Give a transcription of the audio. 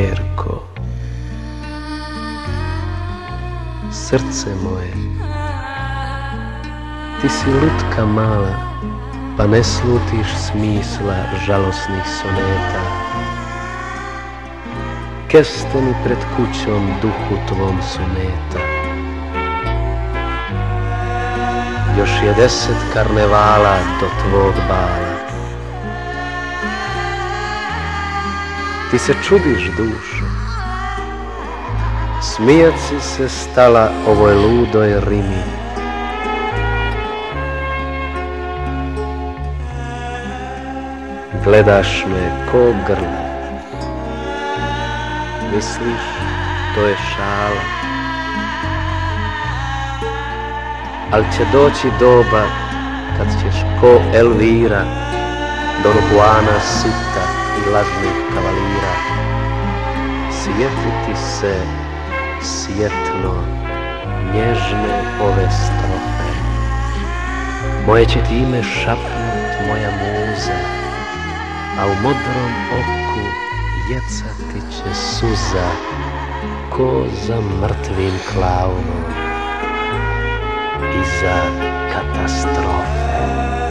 kćerko, srce moje, ti si lutka mala, pa ne slutiš smisla žalosnih soneta. Kesteni pred kućom duhu tvom su meta. Još je 10 karnevala do tvog bala. Ti se čudiš, dušo, smijat si se stala ovoj ludoj rimi. Gledaš me ko grla, misliš to je šala, al će doći doba kad ćeš ko Elvira Don Juana sita i lažnih kavalira sjetiti se sjetno nježne ove strofe. Moje će ti ime šapnut moja muza, a u modrom oku jecati će suza ko za mrtvim klaunom iza katastrofe.